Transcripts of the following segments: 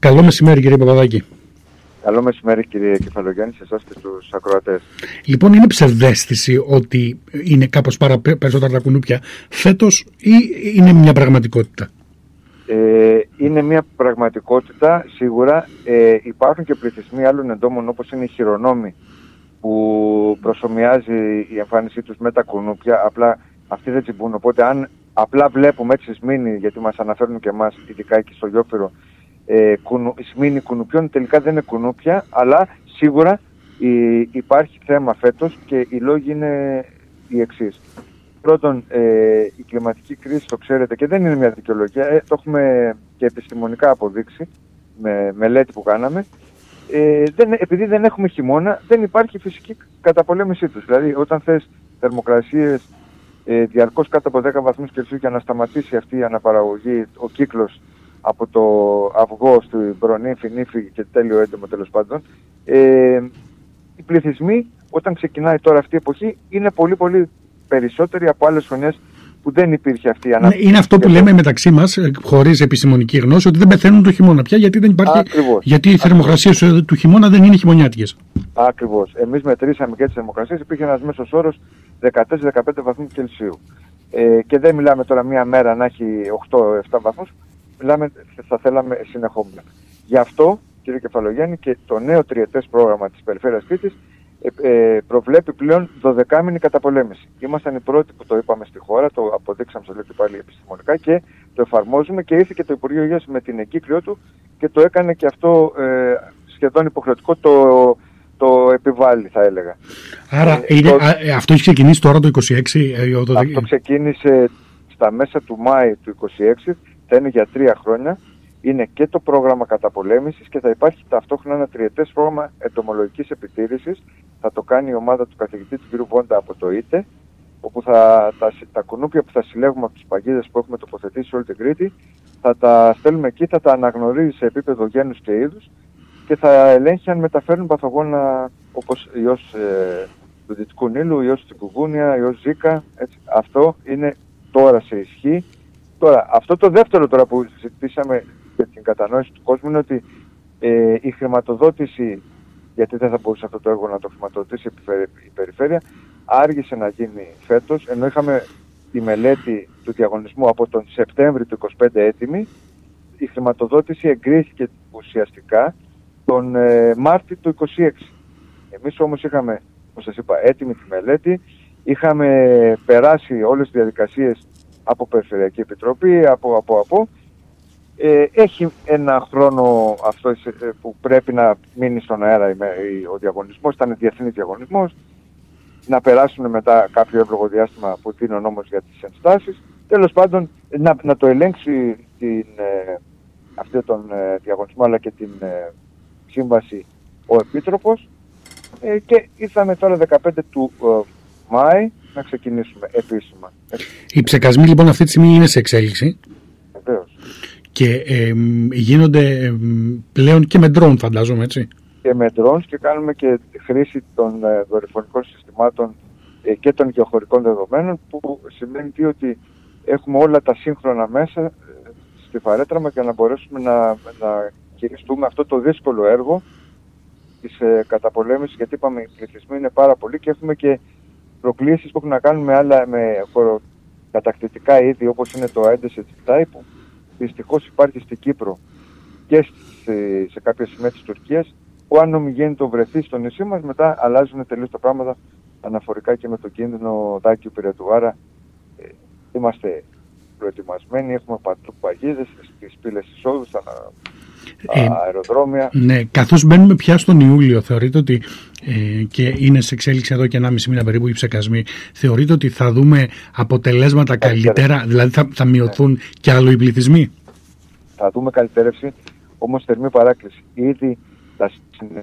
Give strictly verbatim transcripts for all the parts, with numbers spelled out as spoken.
Καλό μεσημέρι, κύριε Παπαδάκη. Καλό μεσημέρι, κύριε Κεφαλογιάννη, σε εσάς και στους ακροατές. Λοιπόν, είναι ψευδαίσθηση ότι είναι κάπως παρα, περισσότερα τα κουνούπια φέτος ή είναι μια πραγματικότητα? Ε, είναι μια πραγματικότητα, σίγουρα. Ε, υπάρχουν και πληθυσμοί άλλων εντόμων, όπως είναι οι χειρονόμοι, που προσομοιάζει η εμφάνισή τους με τα κουνούπια, απλά αυτοί δεν τσιμπούν. Οπότε, αν απλά βλέπουμε έτσι σμήνη, γιατί μας αναφέρουν και εμάς, ειδικά εκεί στο Γιόφυρο, ε, κουνου, σμήνη κουνουπιών, τελικά δεν είναι κουνούπια, αλλά σίγουρα η, υπάρχει θέμα φέτος και οι λόγοι είναι οι εξής. Πρώτον, ε, η κλιματική κρίση, το ξέρετε, και δεν είναι μια δικαιολογία, ε, το έχουμε και επιστημονικά αποδείξει με μελέτη που κάναμε. Ε, δεν, επειδή δεν έχουμε χειμώνα, δεν υπάρχει φυσική καταπολέμησή τους. Δηλαδή, όταν θες θερμοκρασίες ε, διαρκώς κάτω από δέκα βαθμούς Κελσίου για να σταματήσει αυτή η αναπαραγωγή, ο κύκλος από το αυγό στην προνύμφη, νύφη και τέλειο έντομο τέλος πάντων, ε, οι πληθυσμοί όταν ξεκινάει τώρα αυτή η εποχή είναι πολύ πολύ περισσότεροι από άλλες χρονιές που δεν υπήρχε αυτή η ανάπτυξη. Είναι αυτό που λέμε μεταξύ μας, χωρίς επιστημονική γνώση, ότι δεν πεθαίνουν το χειμώνα πια, γιατί δεν υπάρχει. Ακριβώς. Γιατί οι θερμοκρασίες του χειμώνα δεν είναι χειμωνιάτικες. Ακριβώς. Εμείς μετρήσαμε και τις θερμοκρασίες, υπήρχε ένας μέσος όρος δεκατέσσερα με δεκαπέντε βαθμούς Κελσίου. Ε, και δεν μιλάμε τώρα μία μέρα να έχει οκτώ με επτά βαθμούς, μιλάμε, θα θέλαμε συνεχόμενα. Γι' αυτό, κύριε Κεφαλογιάννη, και το νέο τριετές πρόγραμμα της Περιφέρειας Κρήτης ε, προβλέπει πλέον δωδεκάμηνη καταπολέμηση. Ήμασταν οι πρώτοι που το είπαμε στη χώρα, το αποδείξαμε, σας λέω και πάλι επιστημονικά, και το εφαρμόζουμε, και ήρθε και το Υπουργείο Υγείας με την εγκύκλιο του και το έκανε και αυτό ε, σχεδόν υποχρεωτικό, το, το επιβάλλει, θα έλεγα. Άρα ε, είναι, το, α, αυτό έχει ξεκινήσει τώρα το είκοσι έξι? Ε, το... Αυτό ξεκίνησε στα μέσα του Μάη του είκοσι έξι, θα είναι για τρία χρόνια. Είναι και το πρόγραμμα καταπολέμησης και θα υπάρχει ταυτόχρονα ένα τριετές πρόγραμμα εντομολογικής επιτήρησης. Θα το κάνει η ομάδα του καθηγητή του κ. Βόντα από το ΙΤΕ, όπου θα, τα, τα κουνούπια που θα συλλέγουμε από τις παγίδες που έχουμε τοποθετήσει σε όλη την Κρήτη, θα τα στέλνουμε εκεί, θα τα αναγνωρίζει σε επίπεδο γένους και είδους και θα ελέγχει αν μεταφέρουν παθογόνα όπως ιός ε, του Δυτικού Νείλου, ιός του Κουγούνια, ιός Ζίκα. Έτσι. Αυτό είναι τώρα σε ισχύ. Τώρα, αυτό το δεύτερο τώρα που συζητήσαμε για την κατανόηση του κόσμου είναι ότι ε, η χρηματοδότηση, γιατί δεν θα μπορούσε αυτό το έργο να το χρηματοδοτήσει η Περιφέρεια, άργησε να γίνει φέτος, ενώ είχαμε τη μελέτη του διαγωνισμού από τον Σεπτέμβρη του είκοσι πέντε έτοιμη. Η χρηματοδότηση εγκρίθηκε ουσιαστικά τον ε, Μάρτιο του είκοσι έξι. Εμείς όμως είχαμε, όπως σας είπα, έτοιμη τη μελέτη, είχαμε περάσει όλες τις διαδικασίες από Περιφερειακή Επιτροπή, από, από, από. Ε, έχει ένα χρόνο αυτό που πρέπει να μείνει στον αέρα ο διαγωνισμός, ήταν διεθνής διαγωνισμός, να περάσουν μετά κάποιο εύλογο διάστημα που δίνει ο νόμος για τις ενστάσεις. Τέλος πάντων, να, να το ελέγξει την, ε, αυτή τον ε, διαγωνισμό αλλά και την ε, σύμβαση ο Επίτροπος ε, και ήρθαμε τώρα δεκαπέντε του ε, Μάη να ξεκινήσουμε επίσημα. Οι ψεκασμοί λοιπόν αυτή τη στιγμή είναι σε εξέλιξη. Βεβαίως. Και ε, γίνονται ε, πλέον και με drone, φαντάζομαι, έτσι. Και με drones, και κάνουμε και χρήση των ε, δορυφορικών συστημάτων ε, και των γεωχωρικών δεδομένων, που σημαίνει ότι έχουμε όλα τα σύγχρονα μέσα ε, στη φαρέτρα μας για να μπορέσουμε να, να χειριστούμε αυτό το δύσκολο έργο της ε, καταπολέμησης, γιατί είπαμε οι πληθυσμοί είναι πάρα πολλοί και έχουμε και προκλήσεις που έχουν να κάνουν με άλλα με χωροκατακτητικά είδη, όπως είναι το Aedes aegypti, που δυστυχώς υπάρχει στην Κύπρο και σε, σε κάποια σημεία της Τουρκίας, που αν ομιγέννητο βρεθεί στο νησί μας, μετά αλλάζουν τελείως τα πράγματα αναφορικά και με το κίνδυνο δάκιου πυρετού. Άρα ε, είμαστε προετοιμασμένοι, έχουμε παντού παγίδες στις πύλες εισόδου, στα ε, αεροδρόμια. Ναι, καθώς μπαίνουμε πια στον Ιούλιο, θεωρείτε ότι ε, και είναι σε εξέλιξη εδώ και ενάμιση μήνα περίπου οι ψεκασμοί, θεωρείτε ότι θα δούμε αποτελέσματα καλύτερα, δηλαδή θα, θα μειωθούν ναι. και άλλο οι πληθυσμοί? Θα δούμε καλυτέρευση, όμως θερμή παράκληση. Ήδη τα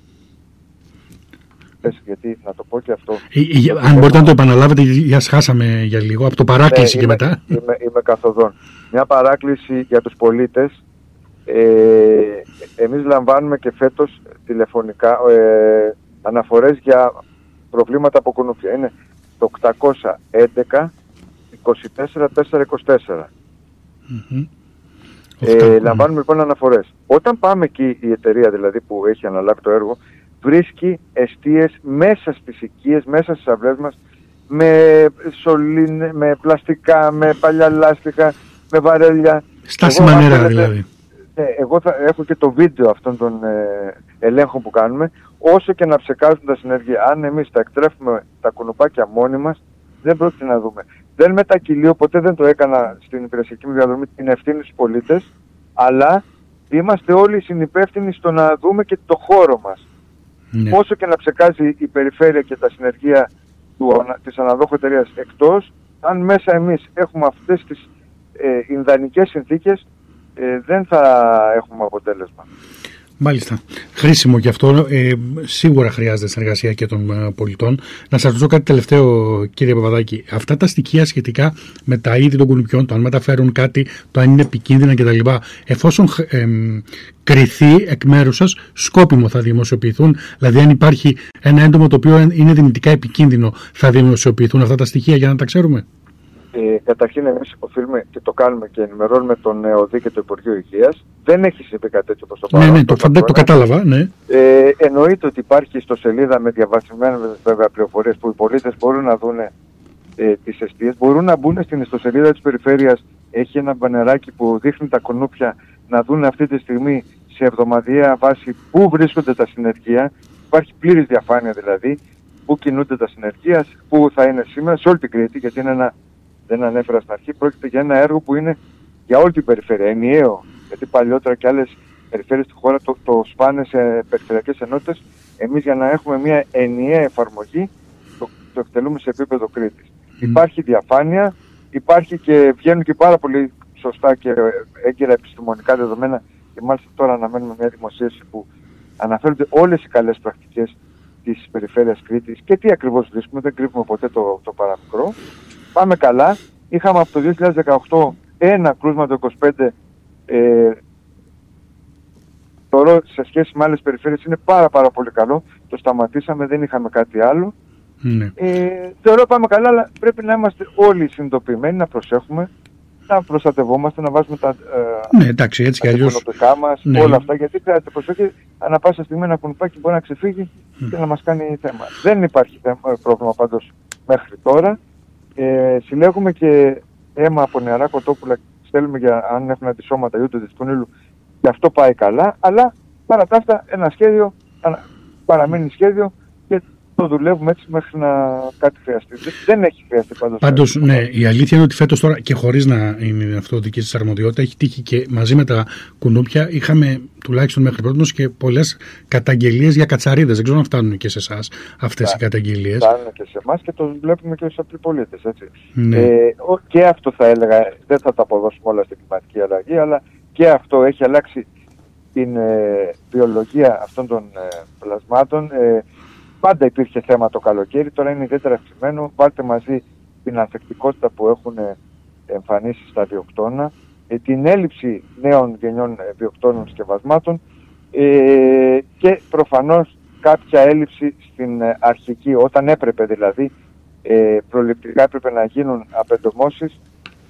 γιατί να το πω και αυτό. Ε, ε, αν μπορείτε θέμα... να το επαναλάβετε, για χάσαμε για λίγο, από το παράκληση ναι, και είμαι, μετά. Είμαι, είμαι καθοδόν. Μια παράκληση για τους πολίτες. Ε, εμείς λαμβάνουμε και φέτος τηλεφωνικά ε, αναφορές για προβλήματα από κουνούπια. Είναι το οκτακόσια έντεκα είκοσι τέσσερα τετρακόσια είκοσι τέσσερα. Mm-hmm. Ε, λαμβάνουμε λοιπόν αναφορές. Όταν πάμε εκεί, η εταιρεία δηλαδή που έχει αναλάβει το έργο, βρίσκει εστίες μέσα στις οικίες, μέσα στις αυλές μας, με σωλήνε, με πλαστικά, με παλιά λάστιχα, με βαρέλια. Στάσιμα νερά δηλαδή. Ναι, εγώ θα έχω και το βίντεο αυτών των ε, ελέγχων που κάνουμε. Όσο και να ψεκάζουν τα συνεργεία, αν εμείς τα εκτρέφουμε τα κουνουπάκια μόνοι μας, δεν πρόκειται να δούμε. Δεν μετακυλίω, ποτέ δεν το έκανα στην υπηρεσιακή μου διαδρομή, την ευθύνη στους πολίτες, αλλά είμαστε όλοι συνυπεύθυνοι στο να δούμε και το χώρο μας. Ναι. Όσο και να ψεκάζει η περιφέρεια και τα συνεργεία του, της αναδόχου εταιρείας εκτός, αν μέσα εμείς έχουμε αυτές τις ε, ινδανικές συνθήκες, ε, δεν θα έχουμε αποτέλεσμα. Μάλιστα. Χρήσιμο και αυτό. Ε, σίγουρα χρειάζεται συνεργασία και των ε, πολιτών. Να σας ρωτήσω κάτι τελευταίο, κύριε Παπαδάκη. Αυτά τα στοιχεία σχετικά με τα είδη των κουνουπιών, το αν μεταφέρουν κάτι, το αν είναι επικίνδυνα κτλ. Εφόσον ε, ε, κριθεί εκ μέρους σας, σκόπιμο θα δημοσιοποιηθούν. Δηλαδή, αν υπάρχει ένα έντομο το οποίο είναι δυνητικά επικίνδυνο, θα δημοσιοποιηθούν αυτά τα στοιχεία για να τα ξέρουμε. Ε, καταρχήν εμείς οφείλουμε και το κάνουμε και ενημερώνουμε τον ΕΟΔΗ και το Υπουργείο Υγείας. Δεν έχει συμβεί κάτι τέτοιο προς το παρόν. Ναι, ναι, το, το, το κατάλαβα, ναι. Ε, εννοείται ότι υπάρχει ιστοσελίδα με διαβασμένες βέβαια πληροφορίες που οι πολίτες μπορούν να δουν ε, τις εστίες. Μπορούν να μπουν στην ιστοσελίδα της περιφέρειας. Έχει ένα μπανεράκι που δείχνει τα κουνούπια, να δουν αυτή τη στιγμή σε εβδομαδιαία βάση πού βρίσκονται τα συνεργεία. Υπάρχει πλήρης διαφάνεια δηλαδή, πού κινούνται τα συνεργεία, πού θα είναι σήμερα, σε όλη την Κρήτη, γιατί είναι ένα. Δεν ανέφερα στην αρχή, πρόκειται για ένα έργο που είναι για όλη την περιφέρεια, ενιαίο. Γιατί παλιότερα και άλλες περιφέρειες του χώρα το, το σπάνε σε περιφερειακές ενότητες. Εμείς για να έχουμε μια ενιαία εφαρμογή το, το εκτελούμε σε επίπεδο Κρήτης. Mm. Υπάρχει διαφάνεια, υπάρχει και βγαίνουν και πάρα πολύ σωστά και έγκαιρα επιστημονικά δεδομένα και μάλιστα τώρα αναμένουμε μια δημοσίευση που αναφέρονται όλες οι καλές πρακτικές της περιφέρειας Κρήτης και τι ακριβώς βρίσκουμε, δεν κρύβουμε ποτέ το, το παραμικρό. Πάμε καλά. Είχαμε από το δύο χιλιάδες δεκαοκτώ ένα κρούσμα το είκοσι πέντε. Ε, τώρα σε σχέση με άλλες περιφέρειες είναι πάρα πάρα πολύ καλό. Το σταματήσαμε, δεν είχαμε κάτι άλλο. Ναι. Ε, θεωρώ πάμε καλά, αλλά πρέπει να είμαστε όλοι συνειδητοποιημένοι, να προσέχουμε, να προστατευόμαστε, να βάζουμε τα ναι, εντάξει, έτσι τα οικονομικά μας, ναι. Όλα αυτά, γιατί χρειάζεται προσοχή. Ανά πάσα στιγμή ένα κουνουπάκι μπορεί να ξεφύγει mm. και να μας κάνει θέμα. Δεν υπάρχει θέμα, πρόβλημα πάντως μέχρι τώρα. Ε, συλλέγουμε και αίμα από νεαρά κοτόπουλα, στέλνουμε για αν έχουν αντισώματα ή του ήλου, και αυτό πάει καλά, αλλά παρά τα αυτά ένα σχέδιο παραμένει σχέδιο και το δουλεύουμε έτσι μέχρι να κάτι χρειαστεί. Δεν έχει χρειαστεί πάντως. Πάντως, ναι, η αλήθεια είναι ότι φέτος τώρα και χωρίς να είναι αυτό δική σας αρμοδιότητα, έχει τύχει και μαζί με τα κουνούπια είχαμε τουλάχιστον μέχρι πρώτος και πολλές καταγγελίες για κατσαρίδες. Δεν ξέρω αν φτάνουν και σε εσάς αυτές yeah. οι καταγγελίες. Φτάνουν και σε εμάς και το βλέπουμε και στους απλοί πολίτες. Ναι. Ε, και αυτό θα έλεγα, δεν θα τα αποδώσουμε όλα στην κλιματική αλλαγή, αλλά και αυτό έχει αλλάξει την ε, βιολογία αυτών των ε, πλασμάτων. Ε, Πάντα υπήρχε θέμα το καλοκαίρι, τώρα είναι ιδιαίτερα αυξημένο. Βάλτε μαζί την ανθεκτικότητα που έχουν εμφανίσει στα βιοκτώνα, ε, την έλλειψη νέων γενιών ε, βιοκτώνων σκευασμάτων ε, και προφανώς κάποια έλλειψη στην ε, αρχική, όταν έπρεπε δηλαδή, ε, προληπτικά έπρεπε να γίνουν απεντομώσεις.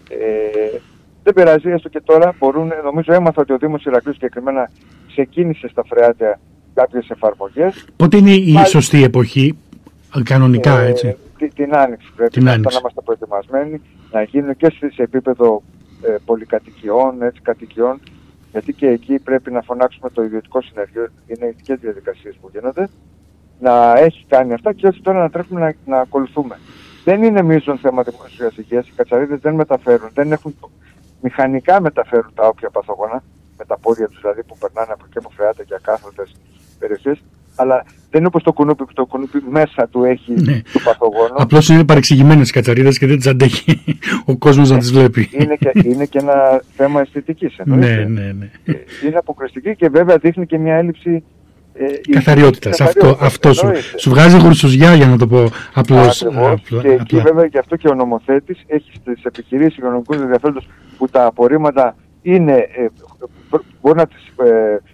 Ε, δεν πειράζει, έστω και τώρα μπορούν, νομίζω έμαθα ότι ο Δήμος Ηρακλείου συγκεκριμένα ξεκίνησε στα Φρεάτια κάποιες εφαρμογές. Πότε είναι η Πάλι, σωστή εποχή, κανονικά ε, έτσι? Την, την άνοιξη πρέπει την να, άνοιξη. να είμαστε προετοιμασμένοι, να γίνουν και σε επίπεδο ε, πολυκατοικιών, έτσι, κατοικιών, γιατί και εκεί πρέπει να φωνάξουμε το ιδιωτικό συνεργείο, είναι ειδικές διαδικασίες που γίνονται, να έχει κάνει αυτά και όχι τώρα να τρέχουμε να, να ακολουθούμε. Δεν είναι μείζον θέμα δημόσιας υγείας, οι κατσαρίδες δεν μεταφέρουν, δεν έχουν, μηχανικά μεταφέρουν τα όποια παθογόνα, με τα πόδια τους δηλαδή που περνάνε από και από φρεάτα και ακάθαρτες περιοχές, αλλά δεν είναι όπως το κουνούπι που το κουνούπι μέσα του έχει ναι. το παθογόνο. Απλώς είναι παρεξηγημένες οι κατσαρίδες και δεν τις αντέχει ο κόσμος να τις βλέπει. Είναι και, είναι και ένα θέμα αισθητικής. Ναι, ναι, ναι. Είναι αποκριστική και βέβαια δείχνει και μια έλλειψη ε, καθαριότητας. Αυτό, αυτό σου, σου βγάζει γουρσουζιά, για να το πω απλώς. Απλά, και εκεί βέβαια γι' αυτό και ο νομοθέτης έχει στις επιχειρήσεις υγειονομικού ενδιαφέροντος που τα απορρίμματα είναι, ε, μπορεί να τις ε, ε,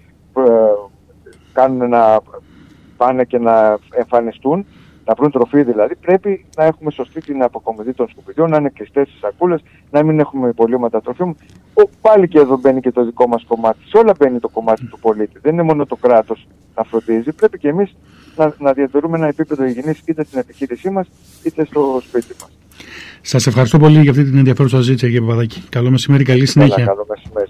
κάνουν να πάνε και να εμφανιστούν, να βρουν τροφή δηλαδή, πρέπει να έχουμε σωστή την αποκομιδή των σκουπιδιών, να είναι κλειστές οι σακούλες, να μην έχουμε υπολείμματα τροφίμων. πάλι και εδώ μπαίνει και το δικό μας κομμάτι. Σε όλα μπαίνει το κομμάτι του πολίτη. Δεν είναι μόνο το κράτος να φροντίζει. Πρέπει και εμείς να, να διατηρούμε ένα επίπεδο υγιεινής είτε στην επιχείρησή μας είτε στο σπίτι μας. Σας ευχαριστώ πολύ για αυτή την ενδιαφέρουσα συζήτηση, κύριε Παπαδάκη. Καλό μεσημέρι, καλή συνέχεια. Καλά, καλό μεσημέρι.